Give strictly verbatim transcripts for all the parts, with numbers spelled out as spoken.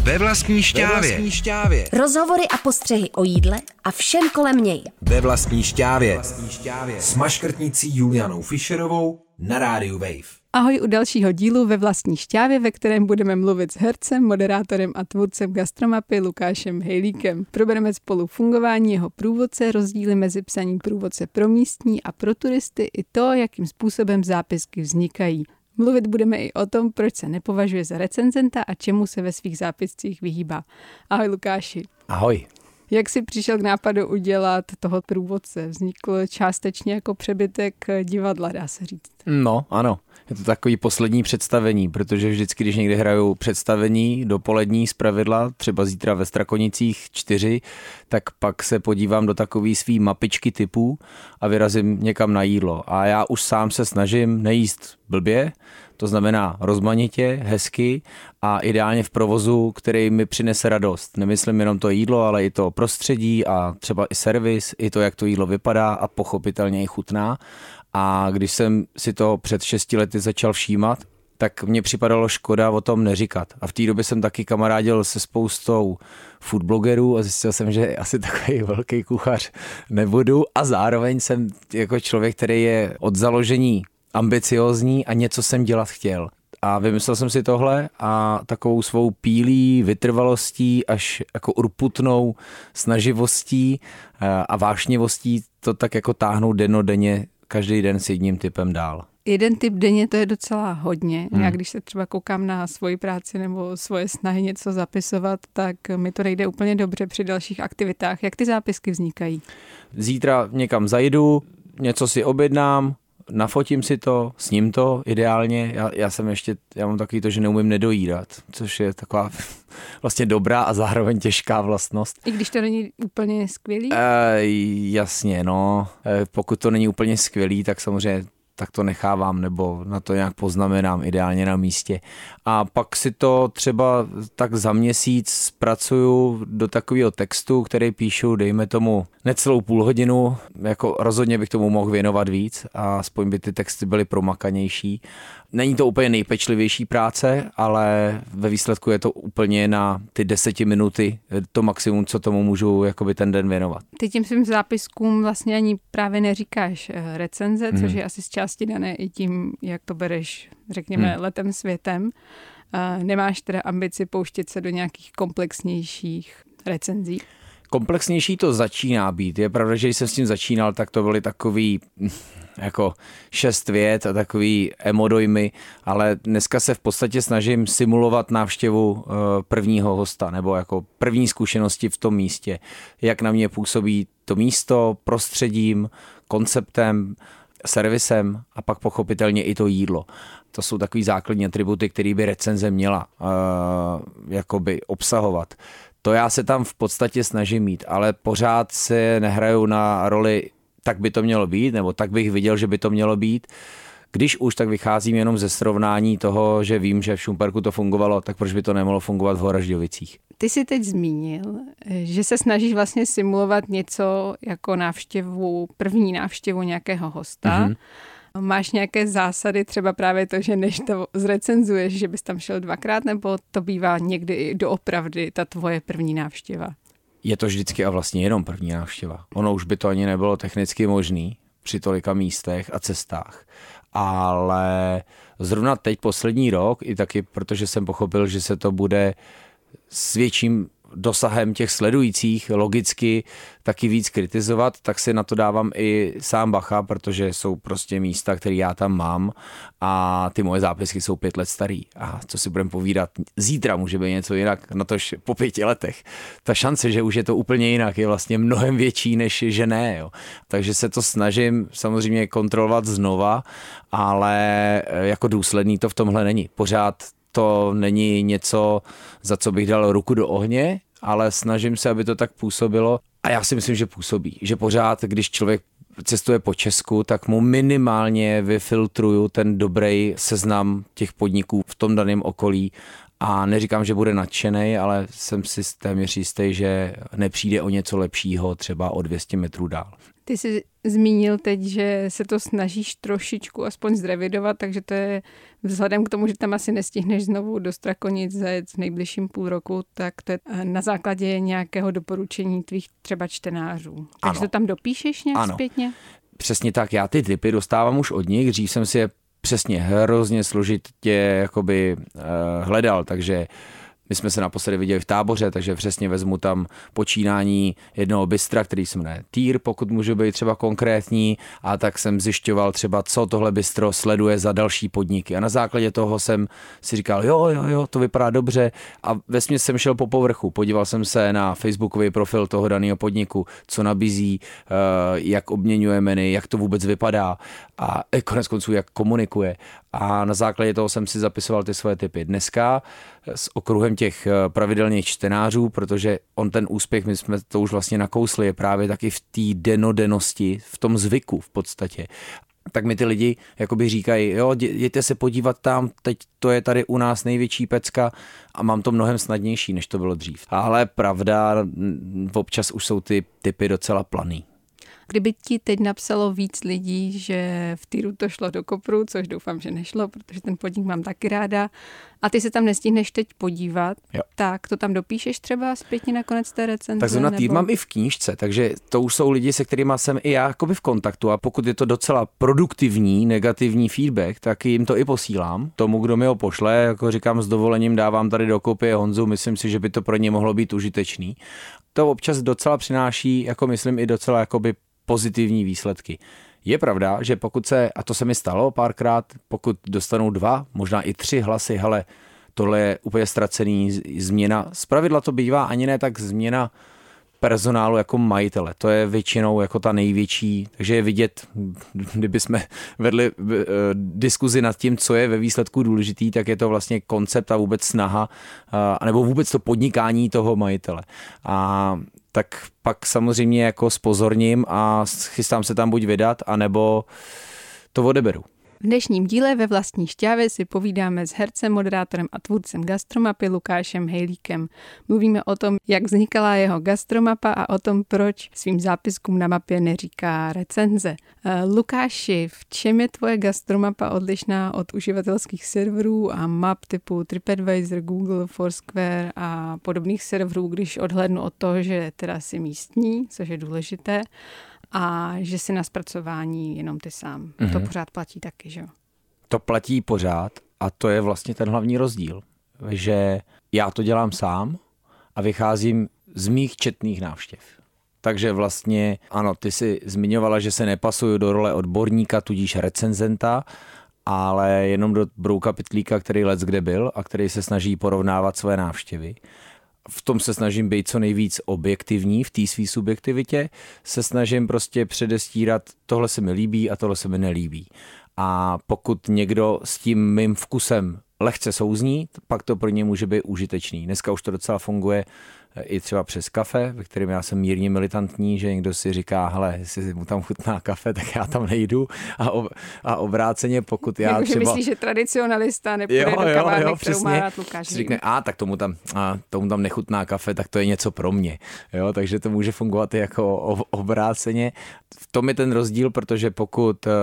Ve vlastní štávě. Ve vlastní štávě. Rozhovory a postřehy o jídle a všem kolem něj. Ve vlastní štávě. S maškrtnicí Julianou Fischerovou na rádiu Wave. Ahoj u dalšího dílu Ve vlastní štávě, ve kterém budeme mluvit s hercem, moderátorem a tvůrcem gastromapy Lukášem Hejlíkem. Probereme spolu fungování jeho průvodce, rozdíly mezi psaním průvodce pro místní a pro turisty i to, jakým způsobem zápisky vznikají. Mluvit budeme i o tom, proč se nepovažuje za recenzenta a čemu se ve svých zápiscích vyhýbá. Ahoj Lukáši. Ahoj. Jak jsi přišel k nápadu udělat toho průvodce? Vznikl částečně jako přebytek divadla, dá se říct. No, ano. Je to takový poslední představení, protože vždycky, když někdy hraju představení dopolední zpravidla, třeba zítra ve Strakonicích čtyři, tak pak se podívám do takové svý mapičky typů a vyrazím někam na jídlo. A já už sám se snažím nejíst blbě, to znamená rozmanitě, hezky a ideálně v provozu, který mi přinese radost. Nemyslím jenom to jídlo, ale i to prostředí a třeba i servis, i to, jak to jídlo vypadá a pochopitelně i chutná. A když jsem si to před šesti lety začal všímat, tak mně připadalo škoda o tom neříkat. A v té době jsem taky kamarádil se spoustou foodblogerů a zjistil jsem, že asi takový velký kuchař nebudu. A zároveň jsem jako člověk, který je od založení ambiciózní a něco jsem dělat chtěl. A vymyslel jsem si tohle a takovou svou pílí, vytrvalostí až jako urputnou snaživostí a vášnivostí to tak jako táhnout dennodenně každý den s jedním typem dál. Jeden typ denně to je docela hodně. Hmm. Já když se třeba koukám na svoji práci nebo svoje snahy něco zapisovat, tak mi to nejde úplně dobře při dalších aktivitách. Jak ty zápisky vznikají? Zítra někam zajdu, něco si objednám, nafotím si to, sním to ideálně. Já, já jsem ještě, já mám takový to, že neumím nedojídat, což je taková vlastně dobrá a zároveň těžká vlastnost. I když to není úplně skvělý? E, jasně, no. E, pokud to není úplně skvělý, tak samozřejmě tak to nechávám nebo na to nějak poznamenám ideálně na místě. A pak si to třeba tak za měsíc zpracuju do takového textu, který píšu, dejme tomu, necelou půl hodinu, jako rozhodně bych tomu mohl věnovat víc a aspoň by ty texty byly promakanější. Není to úplně nejpečlivější práce, ale ve výsledku je to úplně na ty deseti minuty to maximum, co tomu můžu jakoby ten den věnovat. Ty tím svým zápiskům vlastně ani právě neříkáš recenze, hmm. což je asi z části dané i tím, jak to bereš, řekněme, hmm. letem světem. Nemáš teda ambici pouštět se do nějakých komplexnějších recenzí? Komplexnější to začíná být. Je pravda, že když jsem s tím začínal, tak to byly takový jako šest vět a takový emodojmy, ale dneska se v podstatě snažím simulovat návštěvu prvního hosta nebo jako první zkušenosti v tom místě. Jak na mě působí to místo, prostředím, konceptem, servisem a pak pochopitelně i to jídlo. To jsou takový základní atributy, které by recenze měla uh, jakoby obsahovat. To já se tam v podstatě snažím mít, ale pořád se nehraju na roli, tak by to mělo být, nebo tak bych viděl, že by to mělo být. Když už, tak vycházím jenom ze srovnání toho, že vím, že v Šumperku to fungovalo, tak proč by to nemohlo fungovat v Horažďovicích? Ty jsi teď zmínil, že se snažíš vlastně simulovat něco jako návštěvu, první návštěvu nějakého hosta. Mm-hmm. Máš nějaké zásady, třeba právě to, že než to zrecenzuješ, že bys tam šel dvakrát, nebo to bývá někdy i doopravdy ta tvoje první návštěva? Je to vždycky a vlastně jenom první návštěva. Ono už by to ani nebylo technicky možný při tolika místech a cestách. Ale zrovna teď poslední rok, i taky protože jsem pochopil, že se to bude s větším dosahem těch sledujících logicky taky víc kritizovat, tak si na to dávám i sám bacha, protože jsou prostě místa, které já tam mám a ty moje zápisky jsou pět let starý. A co si budeme povídat, zítra může být něco jinak, na tož po pěti letech. Ta šance, že už je to úplně jinak, je vlastně mnohem větší, než že ne. Jo. Takže se to snažím samozřejmě kontrolovat znova, ale jako důsledný to v tomhle není. Pořád to není něco, za co bych dal ruku do ohně, ale snažím se, aby to tak působilo. A já si myslím, že působí. Že pořád, když člověk cestuje po Česku, tak mu minimálně vyfiltruju ten dobrý seznam těch podniků v tom daném okolí. A neříkám, že bude nadšenej, ale jsem si téměř jistý, že nepřijde o něco lepšího třeba o dvě stě metrů dál. Ty jsi zmínil teď, že se to snažíš trošičku aspoň zrevidovat, takže to je vzhledem k tomu, že tam asi nestihneš znovu do Strakonic zajet v nejbližším půl roku, tak to je na základě nějakého doporučení tvých třeba čtenářů. Takže ano. to tam dopíšeš nějak ano. zpětně? Přesně tak, já ty tipy dostávám už od nich, dřív jsem si je přesně hrozně složitě jakoby uh, hledal, takže my jsme se naposledy viděli v Táboře, takže přesně vezmu tam počínání jednoho bystra, který se jmenuje Týr, pokud můžu být třeba konkrétní, a tak jsem zjišťoval třeba, co tohle bystro sleduje za další podniky. A na základě toho jsem si říkal, jo, jo, jo, to vypadá dobře, a vesměs jsem šel po povrchu. Podíval jsem se na facebookový profil toho daného podniku, co nabízí, jak obměňuje menu, jak to vůbec vypadá a konec konců jak komunikuje. A na základě toho jsem si zapisoval ty svoje tipy. Dneska s okruhem těch pravidelných čtenářů, protože on ten úspěch, my jsme to už vlastně nakousli, je právě taky v té denodennosti, v tom zvyku v podstatě. Tak mi ty lidi jakoby říkají, jo, jděte se podívat tam, teď to je tady u nás největší pecka, a mám to mnohem snadnější, než to bylo dřív. Ale pravda, občas už jsou ty tipy docela planý. Kdyby ti teď napsalo víc lidí, že v Týru to šlo do kopru, což doufám, že nešlo, protože ten podnik mám taky ráda, a ty se tam nestihneš teď podívat, jo. tak to tam dopíšeš třeba zpětně na konec té recenze? Tak zrovna Týr nebo... mám i v knížce, takže to už jsou lidi, se kterými jsem i já jakoby v kontaktu, a pokud je to docela produktivní, negativní feedback, tak jim to i posílám. Tomu, kdo mi ho pošle, jako říkám, s dovolením dávám tady do kopie Honzu, myslím si, že by to pro ně mohlo být užitečný. To občas docela přináší, jako myslím, i docela jakoby pozitivní výsledky. Je pravda, že pokud se, a to se mi stalo párkrát, pokud dostanou dva, možná i tři hlasy, hele, tohle je úplně ztracený změna, zpravidla to bývá ani ne tak změna personálu jako majitele, to je většinou jako ta největší, takže je vidět, kdyby jsme vedli uh, diskuzi nad tím, co je ve výsledku důležitý, tak je to vlastně koncept a vůbec snaha, uh, nebo vůbec to podnikání toho majitele. A tak pak samozřejmě jako spozorním a chystám se tam buď vydat, anebo to odeberu. V dnešním díle Ve vlastní šťávě si povídáme s hercem, moderátorem a tvůrcem gastromapy Lukášem Hejlíkem. Mluvíme o tom, jak vznikala jeho gastromapa a o tom, proč svým zápiskům na mapě neříká recenze. Lukáši, v čem je tvoje gastromapa odlišná od uživatelských serverů a map typu TripAdvisor, Google, Foursquare a podobných serverů, když odhlédnu od toho, že teda jsi místní, což je důležité, a že si na zpracování jenom ty sám. Mm-hmm. To pořád platí taky, že jo? To platí pořád, a to je vlastně ten hlavní rozdíl, že já to dělám sám a vycházím z mých četných návštěv. Takže vlastně, ano, ty jsi zmiňovala, že se nepasuju do role odborníka, tudíž recenzenta, ale jenom do brouka pytlíka, který lec kde byl a který se snaží porovnávat své návštěvy. V tom se snažím být co nejvíc objektivní, v té své subjektivitě se snažím prostě předestírat, tohle se mi líbí a tohle se mi nelíbí. A pokud někdo s tím mým vkusem lehce souzní, pak to pro ně může být užitečný. Dneska už to docela funguje i třeba přes kafe, ve kterém já jsem mírně militantní, že někdo si říká, hele, jestli mu tam chutná kafe, tak já tam nejdu, a, ob, a obráceně, pokud já jako, třeba... Že myslíš, že tradicionalista nepůjde jo, do kavárny, jo, jo, kterou má rád Lukáš. Říkne, a tak tomu tam, a, tomu tam nechutná kafe, tak to je něco pro mě. Jo, takže to může fungovat i jako obráceně. V tom je ten rozdíl, protože pokud uh,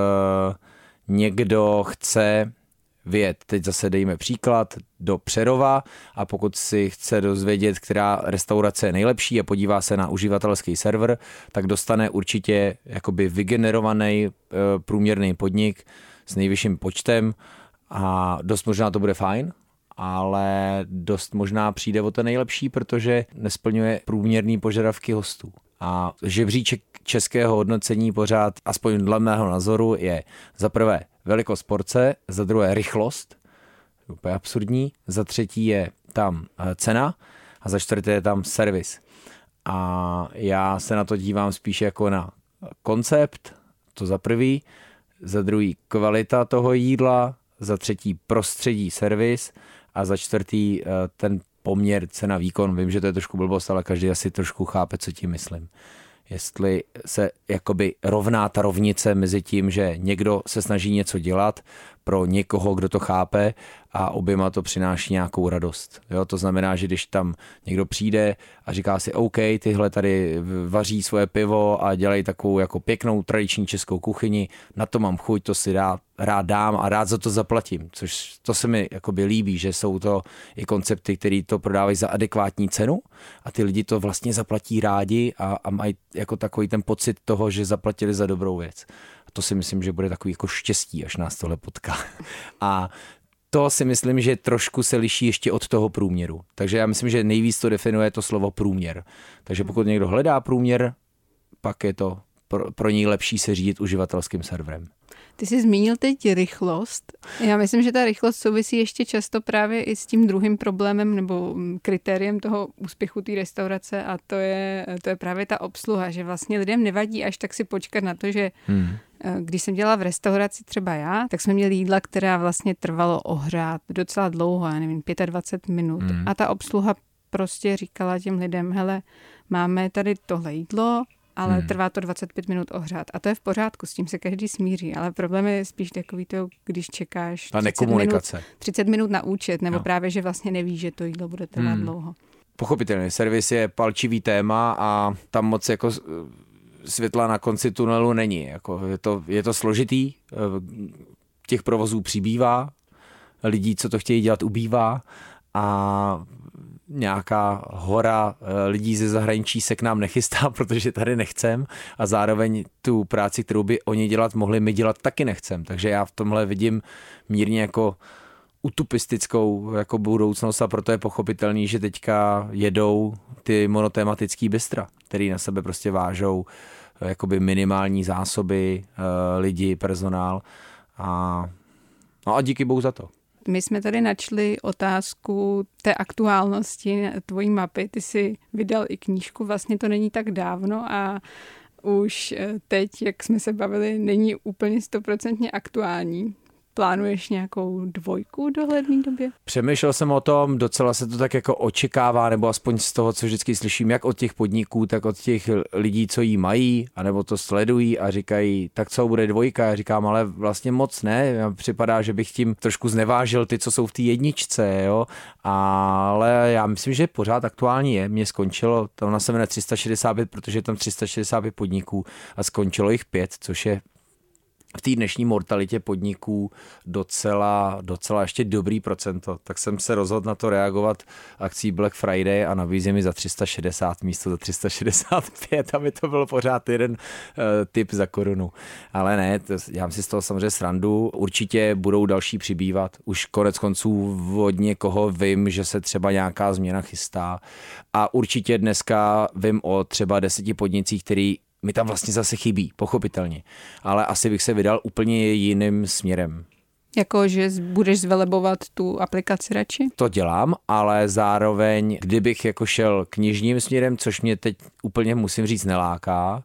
někdo chce vyjet, teď zase dejme příklad, do Přerova, a pokud si chce dozvědět, která restaurace je nejlepší a podívá se na uživatelský server, tak dostane určitě jakoby vygenerovaný e, průměrný podnik s nejvyšším počtem, a dost možná to bude fajn, ale dost možná přijde o to nejlepší, protože nesplňuje průměrný požadavky hostů. A žebříček českého hodnocení pořád, aspoň dle mého názoru, je za prvé velikost porce, za druhé rychlost, úplně absurdní, za třetí je tam cena a za čtvrté je tam servis. A já se na to dívám spíš jako na koncept, to za prvý, za druhý kvalita toho jídla, za třetí prostředí, servis a za čtvrtý ten poměr cena výkon. Vím, že to je trošku blbost, ale každý asi trošku chápe, co tím myslím. Jestli se jakoby rovná ta rovnice mezi tím, že někdo se snaží něco dělat, pro někoho, kdo to chápe a oběma to přináší nějakou radost. Jo, to znamená, že když tam někdo přijde a říká si OK, tyhle tady vaří svoje pivo a dělají takovou jako pěknou tradiční českou kuchyni, na to mám chuť, to si rád, rád dám a rád za to zaplatím, což to se mi jakoby líbí, že jsou to i koncepty, které to prodávají za adekvátní cenu a ty lidi to vlastně zaplatí rádi a, a mají jako takový ten pocit toho, že zaplatili za dobrou věc. A to si myslím, že bude takový jako štěstí, až nás tohle potká. A to si myslím, že trošku se liší ještě od toho průměru. Takže já myslím, že nejvíc to definuje to slovo průměr. Takže pokud někdo hledá průměr, pak je to pro, pro něj lepší se řídit uživatelským serverem. Ty jsi zmínil teď rychlost. Já myslím, že ta rychlost souvisí ještě často právě i s tím druhým problémem nebo kritériem toho úspěchu té restaurace a to je, to je právě ta obsluha, že vlastně lidem nevadí až tak si počkat na to, že hmm. když jsem dělala v restauraci třeba já, tak jsme měli jídla, která vlastně trvalo ohřát docela dlouho, já nevím, dvacet pět minut. Hmm. A ta obsluha prostě říkala těm lidem, hele, máme tady tohle jídlo, ale hmm. trvá to dvacet pět minut ohřát. A to je v pořádku, s tím se každý smíří, ale problém je spíš takový to, když čekáš třicet minut, třicet minut na účet, nebo no. právě, že vlastně nevíš, že to jídlo bude trvat hmm. dlouho. Pochopitelně, servis je palčivý téma a tam moc jako světla na konci tunelu není. Jako je, to, je to složitý, těch provozů přibývá, lidí, co to chtějí dělat, ubývá a nějaká hora lidí ze zahraničí se k nám nechystá, protože tady nechcem a zároveň tu práci, kterou by oni dělat mohli, my dělat taky nechcem. Takže já v tomhle vidím mírně jako utopistickou jako budoucnost a proto je pochopitelný, že teďka jedou ty monotematický bystra, který na sebe prostě vážou jakoby minimální zásoby, lidi, personál a, no a díky bohu za to. My jsme tady načli otázku té aktuálnosti tvojí mapy. Ty jsi vydal i knížku, vlastně to není tak dávno a už teď, jak jsme se bavili, není úplně stoprocentně aktuální. Plánuješ nějakou dvojku v dohledné době? Přemýšlel jsem o tom, docela se to tak jako očekává, nebo aspoň z toho, co vždycky slyším, jak od těch podniků, tak od těch lidí, co jí mají, anebo to sledují a říkají, tak co bude dvojka? Já říkám, ale vlastně moc ne. Připadá, že bych tím trošku znevážil ty, co jsou v té jedničce, jo. Ale já myslím, že pořád aktuální je. Mně skončilo, tam na se jmenuje tři sta šedesát pět, protože je tam tři sta šedesát pět podniků a skončilo jich pět, což je v té dnešní mortalitě podniků docela, docela ještě dobrý procento. Tak jsem se rozhodl na to reagovat akcí Black Friday a nabízí mi za tři sta šedesát místo za tři sta šedesát pět, aby to bylo pořád jeden uh, tip za korunu. Ale ne, to, já si z toho samozřejmě srandu. Určitě budou další přibývat. Už konec konců od někoho vím, že se třeba nějaká změna chystá. A určitě dneska vím o třeba deseti podnicích, který mi tam vlastně zase chybí, pochopitelně. Ale asi bych se vydal úplně jiným směrem. Jako, že budeš zvelebovat tu aplikaci radši? To dělám, ale zároveň, kdybych jako šel knižním směrem, což mě teď úplně musím říct neláká,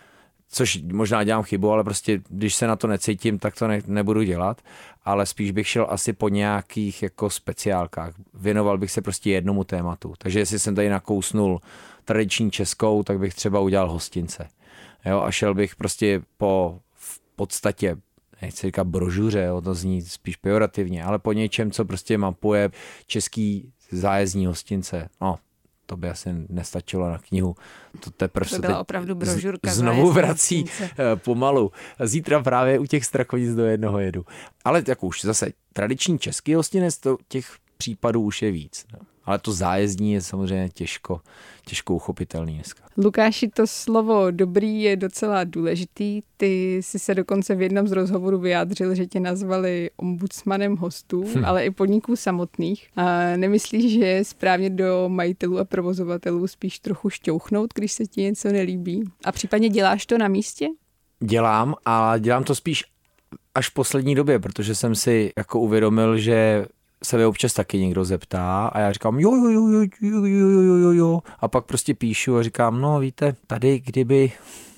což možná dělám chybu, ale prostě když se na to necítím, tak to ne, nebudu dělat, ale spíš bych šel asi po nějakých jako speciálkách. Věnoval bych se prostě jednomu tématu. Takže jestli jsem tady nakousnul tradiční českou, tak bych třeba udělal hostince. Jo, a šel bych prostě po v podstatě, nechci říkat brožuře, jo, to zní spíš pejorativně, ale po něčem, co prostě mapuje český zájezdní hostince. No, to by asi nestačilo na knihu. To teprve to byla opravdu brožurka. Znovu vrací hostince. Pomalu. Zítra právě u těch Strakonic do jednoho jedu. Ale tak už zase tradiční český hostinec, to těch případů už je víc. No. Ale to zájezdní je samozřejmě těžko, těžko uchopitelný dneska. Lukáši, to slovo dobrý je docela důležitý. Ty jsi se dokonce v jednom z rozhovorů vyjádřil, že tě nazvali ombudsmanem hostů, hm. ale i podniků samotných. A nemyslíš, že je správně do majitelů a provozovatelů spíš trochu šťouchnout, když se ti něco nelíbí? A případně děláš to na místě? Dělám, a dělám to spíš až v poslední době, protože jsem si jako uvědomil, že se mi občas taky někdo zeptá a já říkám jo, jo, jo, jo, jo, jo, jo, jo, jo. A pak prostě píšu a říkám, no víte, tady kdyby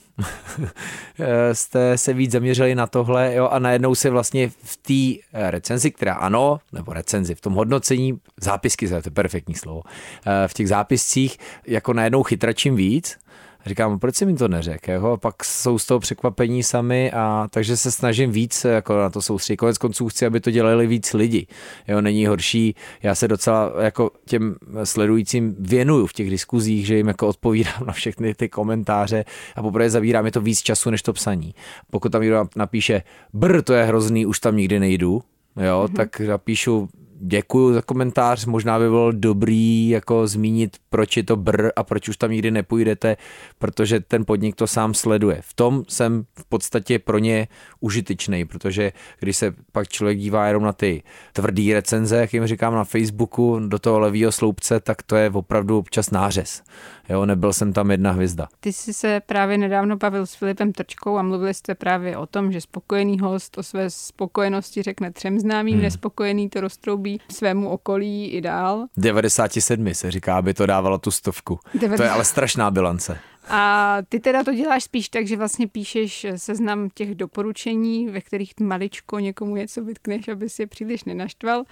jste se víc zaměřili na tohle, jo, a najednou se vlastně v té recenzi, která ano, nebo recenzi, v tom hodnocení, zápisky, to je perfektní slovo, v těch zápiscích jako najednou chytračím víc A říkám, proč si mi to neřekl? Jako? A pak jsou z toho překvapení sami, a takže se snažím víc jako na to soustředit. Konec konců chci, aby to dělali víc lidi. Jo, není horší, já se docela jako těm sledujícím věnuju v těch diskuzích, že jim jako odpovídám na všechny ty komentáře a poprvé zabírá mi to víc času než to psaní. Pokud tam někdo napíše, brr, to je hrozný, už tam nikdy nejdu, jo, mm-hmm. tak napíšu, děkuju za komentář, možná by bylo dobrý jako zmínit, proč je to brr a proč už tam nikdy nepůjdete, protože ten podnik to sám sleduje. V tom jsem v podstatě pro ně užitečný, protože když se pak člověk dívá jenom na ty tvrdý recenze, jak jim říkám na Facebooku, do toho levýho sloupce, tak to je opravdu občas nářez. Jo, nebyl jsem tam jedna hvězda. Ty jsi se právě nedávno bavil s Filipem Trčkou a mluvili jste právě o tom, že spokojený host o své spokojenosti řekne třem známým, hmm. nespokojený to roztroubí svému okolí i dál. devadesát sedm se říká, aby to dávalo tu stovku. devadesát To je ale strašná bilance. A ty teda to děláš spíš tak, že vlastně píšeš seznam těch doporučení, ve kterých maličko někomu něco vytkneš, aby si je příliš nenaštval.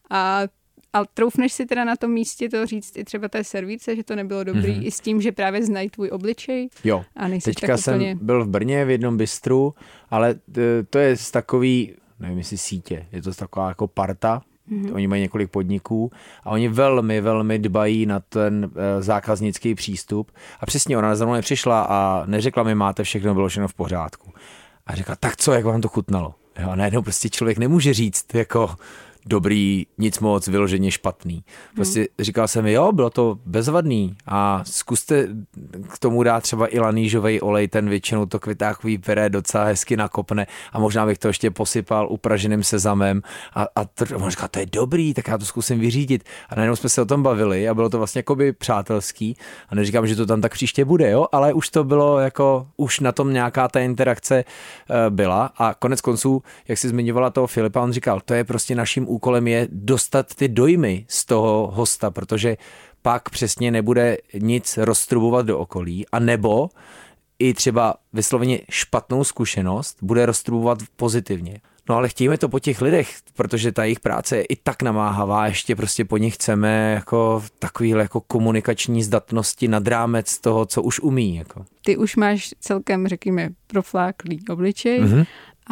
A A troufneš si teda na tom místě to říct i třeba té servíce, že to nebylo dobrý, mm-hmm. i s tím, že právě znají tvůj obličej? Jo, a teďka tak úplně... jsem byl v Brně v jednom bistru, ale to je z takový, nevím jestli sítě, je to taková jako parta, mm-hmm. oni mají několik podniků a oni velmi, velmi dbají na ten zákaznický přístup a přesně ona za mnou nepřišla a neřekla mi, máte všechno, bylo všechno v pořádku. A řekla, tak co, jak vám to chutnalo? Jo, najednou prostě člověk nemůže říct, jako dobrý, nic moc, vyloženě špatný. Prostě hmm. říkal jsem, jo, bylo to bezvadný a zkuste k tomu dát třeba i lanížovej olej, ten většinou to květákový pyré docela hezky nakopne a možná bych to ještě posypal upraženým sezamem a, a to, on říkal, to je dobrý, tak já to zkusím vyřídit a najednou jsme se o tom bavili a bylo to vlastně jakoby přátelský a neříkám, že to tam tak příště bude, jo, ale už to bylo jako, už na tom nějaká ta interakce uh, byla a konec konců, jak jsi zmiňovala toho Filipa, on říkal, to je prostě naším úkolem je dostat ty dojmy z toho hosta, protože pak přesně nebude nic roztrubovat do okolí a nebo i třeba vysloveně špatnou zkušenost bude roztrubovat pozitivně. No ale chtějme to po těch lidech, protože ta jejich práce je i tak namáhavá, ještě prostě po nich chceme jako takovýhle jako komunikační zdatnosti nad rámec toho, co už umí. Jako. Ty už máš celkem, řekněme, profláklý obličej mm-hmm.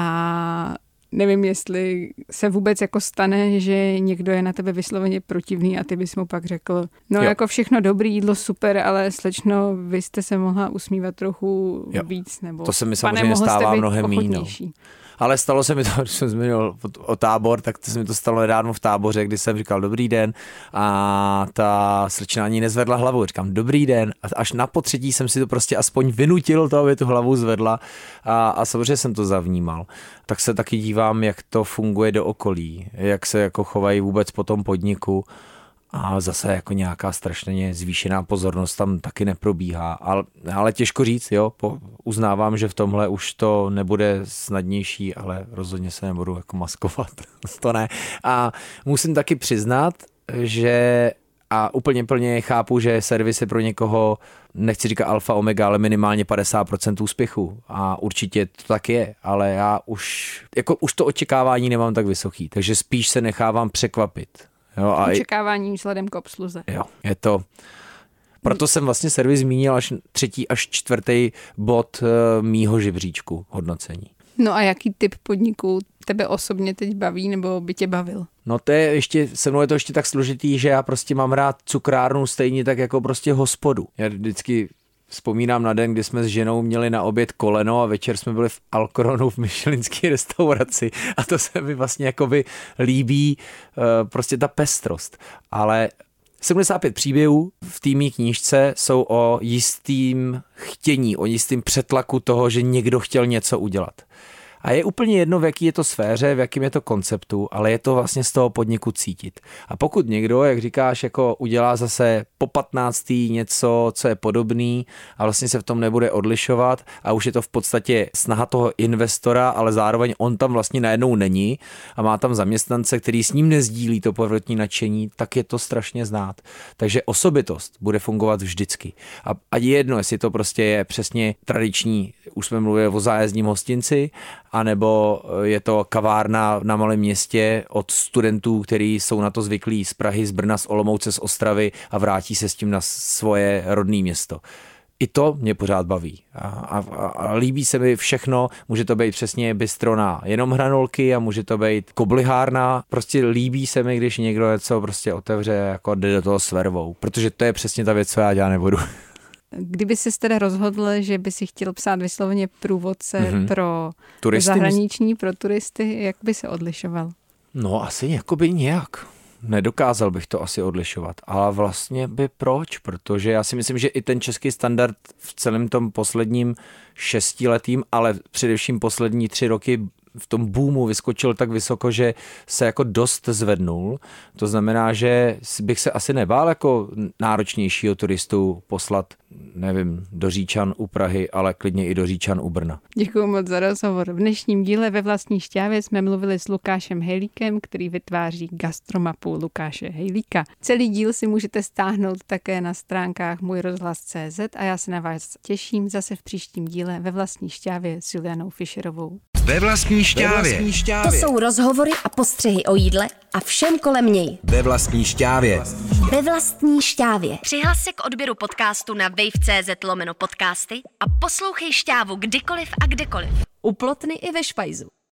a nevím, jestli se vůbec jako stane, že někdo je na tebe vysloveně protivný a ty bys mu pak řekl, no jo. jako všechno dobrý, jídlo super, ale slečno, vy jste se mohla usmívat trochu jo. víc, nebo to se mi samozřejmě stává mnohem míň. Ale stalo se mi to, když jsem zmínil o tábor, tak to se mi to stalo nedávno v Táboře, kdy jsem říkal dobrý den a ta slečna ani nezvedla hlavu. Říkám dobrý den a až na potřetí jsem si to prostě aspoň vynutil to, aby tu hlavu zvedla a, a samozřejmě jsem to zavnímal. Tak se taky dívám, jak to funguje do okolí, jak se jako chovají vůbec po tom podniku. A zase jako nějaká strašně zvýšená pozornost tam taky neprobíhá. Ale, ale těžko říct, jo, po, uznávám, že v tomhle už to nebude snadnější, ale rozhodně se nebudu jako maskovat. To ne. A musím taky přiznat, že a úplně plně chápu, že servis je pro někoho, nechci říkat alfa, omega, ale minimálně padesát procent úspěchu. A určitě to tak je, ale já už, jako už to očekávání nemám tak vysoký, takže spíš se nechávám překvapit. Jo, a očekávání vzhledem k obsluze. Jo, je to... Proto jsem vlastně servis zmínil až třetí až čtvrtý bod mýho žebříčku hodnocení. No a jaký typ podniků tebe osobně teď baví nebo by tě bavil? No to je ještě, se mnou je to ještě tak složitý, že já prostě mám rád cukrárnu stejně tak jako prostě hospodu. Já vždycky vzpomínám na den, kdy jsme s ženou měli na oběd koleno a večer jsme byli v Alkronu v michelinské restauraci a to se mi vlastně jakoby líbí prostě ta pestrost. Ale sedmdesát pět příběhů v té mý knížce jsou o jistým chtění, o jistým přetlaku toho, že někdo chtěl něco udělat. A je úplně jedno, v jaký je to sféře, v jakém je to konceptu, ale je to vlastně z toho podniku cítit. A pokud někdo, jak říkáš, jako udělá zase po patnáctý něco, co je podobný a vlastně se v tom nebude odlišovat a už je to v podstatě snaha toho investora, ale zároveň on tam vlastně najednou není a má tam zaměstnance, který s ním nezdílí to prvotní nadšení, tak je to strašně znát. Takže osobitost bude fungovat vždycky. A, a je jedno, jestli to prostě je přesně tradiční, už jsme mluvili o zájezdním hostinci, anebo je to kavárna na malém městě od studentů, kteří jsou na to zvyklí z Prahy, z Brna, z Olomouce, z Ostravy a vrátí se s tím na svoje rodné město. i to mě pořád baví. A, a, a líbí se mi všechno, může to být přesně bistro na jenom hranolky a může to být koblihárna. Prostě líbí se mi, když někdo něco prostě otevře, jako jde do toho s vervou, protože to je přesně ta věc, co já dělat nebudu. Kdyby se teda rozhodl, že by si chtěl psát vysloveně průvodce mm-hmm. pro turisty, zahraniční, pro turisty, jak by se odlišoval? No asi jakoby nějak. Nedokázal bych to asi odlišovat. A vlastně by proč? Protože já si myslím, že i ten český standard v celém tom posledním šestiletým, ale především poslední tři roky v tom boomu vyskočil tak vysoko, že se jako dost zvednul. To znamená, že bych se asi nebál jako náročnějšího turistu poslat, nevím, do Říčan u Prahy, ale klidně i do Říčan u Brna. Děkuji moc za rozhovor. V dnešním díle Ve vlastní šťávě jsme mluvili s Lukášem Hejlíkem, který vytváří gastromapu Lukáše Hejlíka. Celý díl si můžete stáhnout také na stránkách můj rozhlas tečka cé zet a já se na vás těším zase v příštím díle Ve vlastní šťávě s Julianou Fischerovou. Ve vlastní šťávě. To jsou rozhovory a postřehy o jídle a všem kolem něj. Ve vlastní šťávě. Ve vlastní šťávě. Přihlas se k odběru podcastu na wave tečka cé zet lomeno podcasty a poslouchej Šťávu kdykoliv a kdekoliv. U Plotny i ve Špajzu.